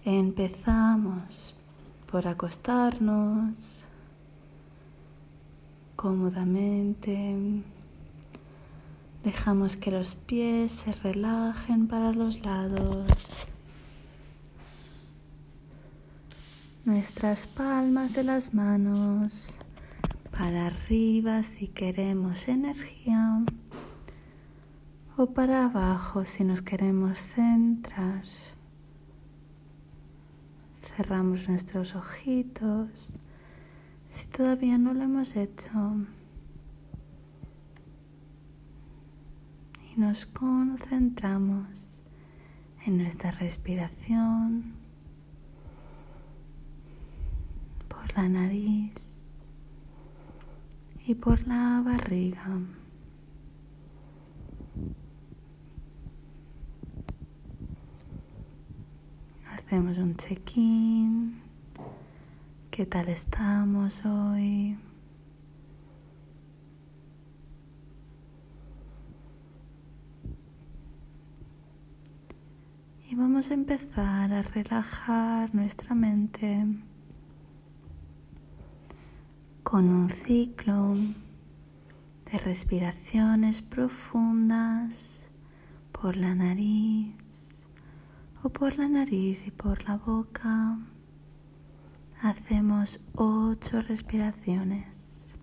Empezamos por acostarnos cómodamente. Dejamos que los pies se relajen para los lados. Nuestras palmas de las manos para arriba si queremos energía o para abajo si nos queremos centrar. Cerramos nuestros ojitos si todavía no lo hemos hecho y nos concentramos en nuestra respiración por la nariz y por la barriga. Hacemos un check-in. ¿Qué tal estamos hoy? Y vamos a empezar a relajar nuestra mente con un ciclo de respiraciones profundas por la nariz o por la nariz y por la boca. Hacemos 8 respiraciones.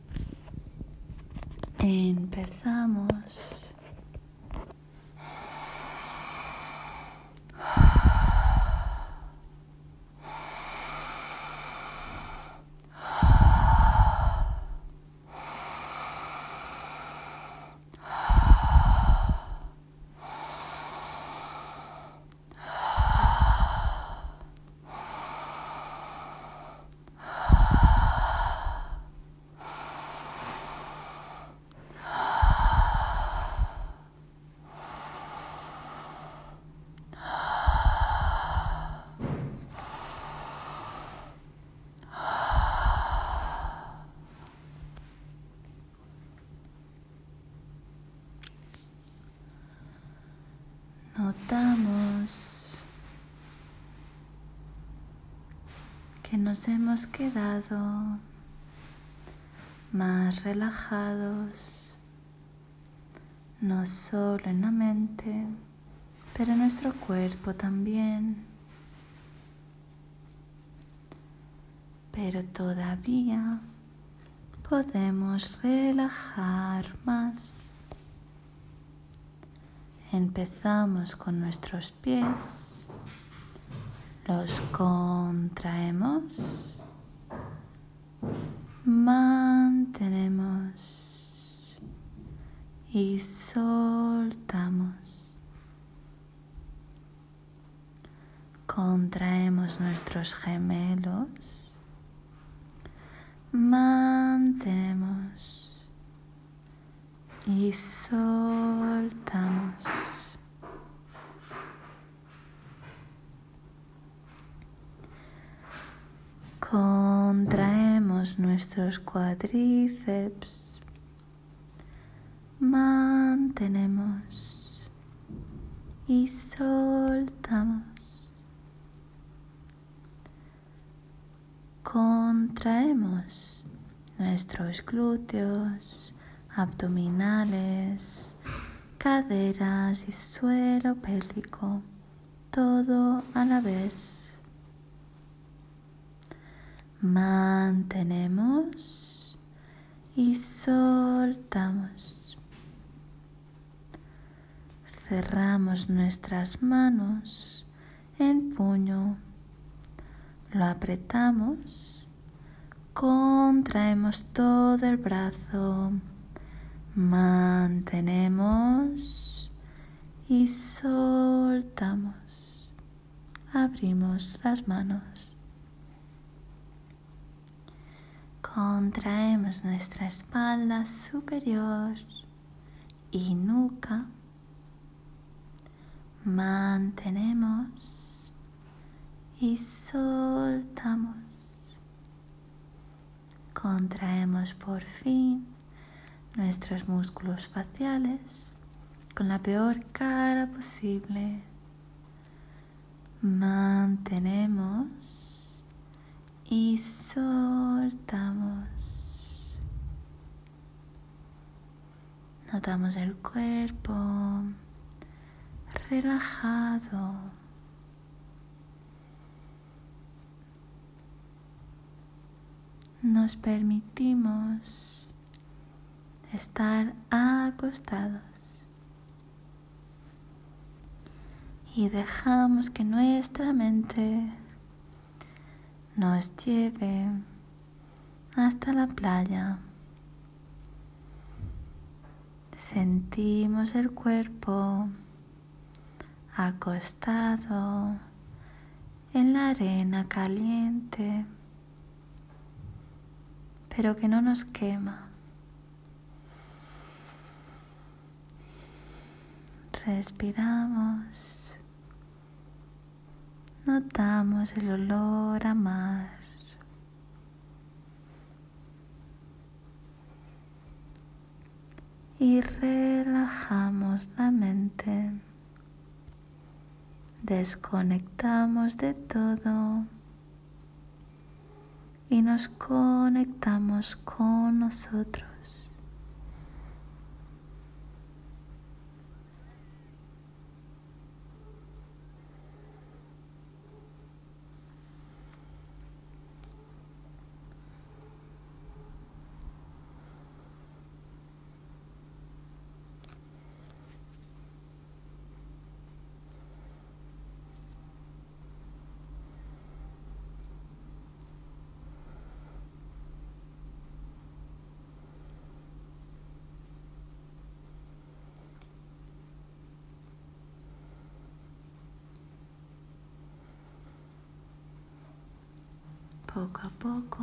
Empezamos. Notamos que nos hemos quedado más relajados, no solo en la mente, pero en nuestro cuerpo también. Pero todavía podemos relajar más. Empezamos con nuestros pies, los contraemos, mantenemos y soltamos. Contraemos nuestros gemelos, mantenemos y soltamos. Contraemos nuestros cuádriceps, mantenemos y soltamos. Contraemos nuestros glúteos, abdominales, caderas y suelo pélvico, todo a la vez. Mantenemos y soltamos. Cerramos nuestras manos en puño, lo apretamos, contraemos todo el brazo, mantenemos y soltamos. Abrimos las manos. Contraemos nuestra espalda superior y nuca. Mantenemos y soltamos. Contraemos por fin nuestros músculos faciales con la peor cara posible. Mantenemos Notamos el cuerpo relajado. Nos permitimos estar acostados y dejamos que nuestra mente nos lleve hasta la playa. Sentimos el cuerpo acostado en la arena caliente, pero que no nos quema. Respiramos, notamos el olor a mar. Y relajamos la mente. Desconectamos de todo y nos conectamos con nosotros. Poco a poco,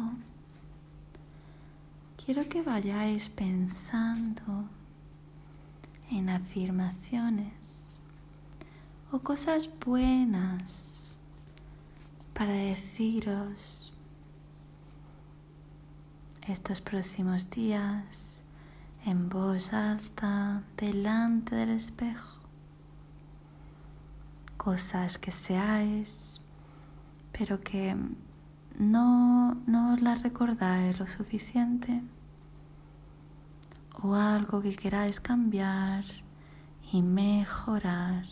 quiero que vayáis pensando en afirmaciones o cosas buenas para deciros estos próximos días en voz alta delante del espejo. Cosas que seáis, pero que no os las recordáis lo suficiente, o algo que queráis cambiar y mejorar.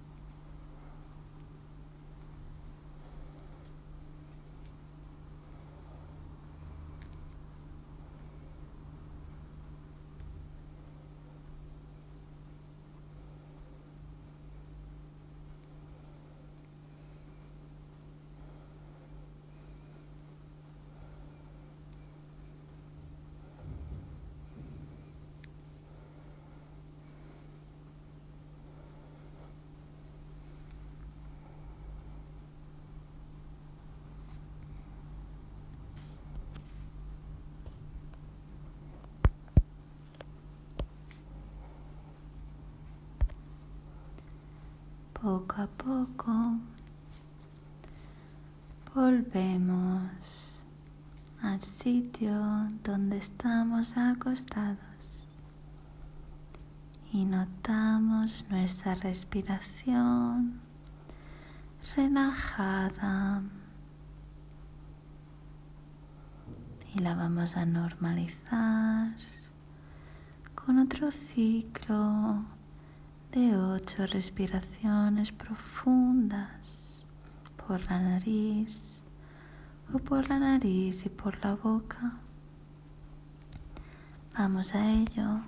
Poco a poco volvemos al sitio donde estamos acostados y notamos nuestra respiración relajada y la vamos a normalizar con otro ciclo de 8 respiraciones profundas por la nariz o por la nariz y por la boca. Vamos a ello.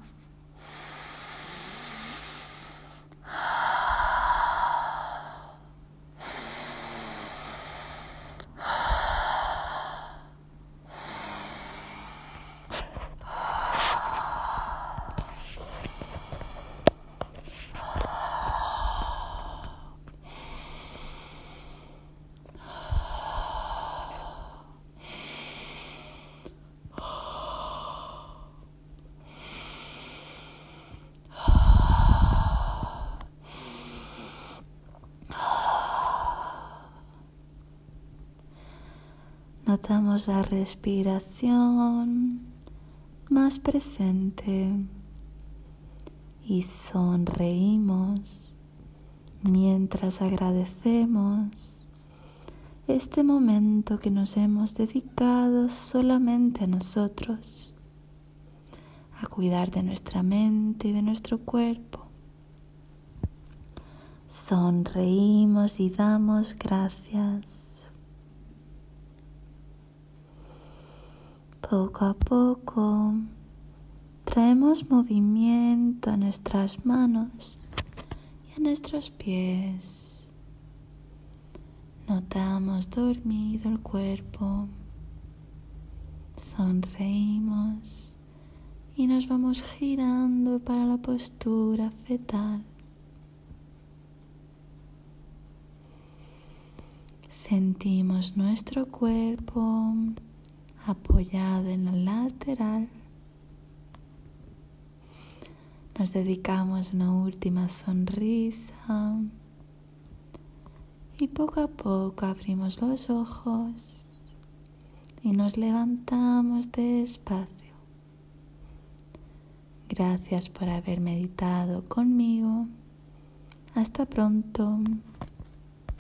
Notamos la respiración más presente y sonreímos mientras agradecemos este momento que nos hemos dedicado solamente a nosotros, a cuidar de nuestra mente y de nuestro cuerpo. Sonreímos y damos gracias. Poco a poco traemos movimiento a nuestras manos y a nuestros pies. Notamos dormido el cuerpo. Sonreímos y nos vamos girando para la postura fetal. Sentimos nuestro cuerpo apoyado en la lateral. Nos dedicamos una última sonrisa y poco a poco abrimos los ojos y nos levantamos despacio. Gracias por haber meditado conmigo. Hasta pronto.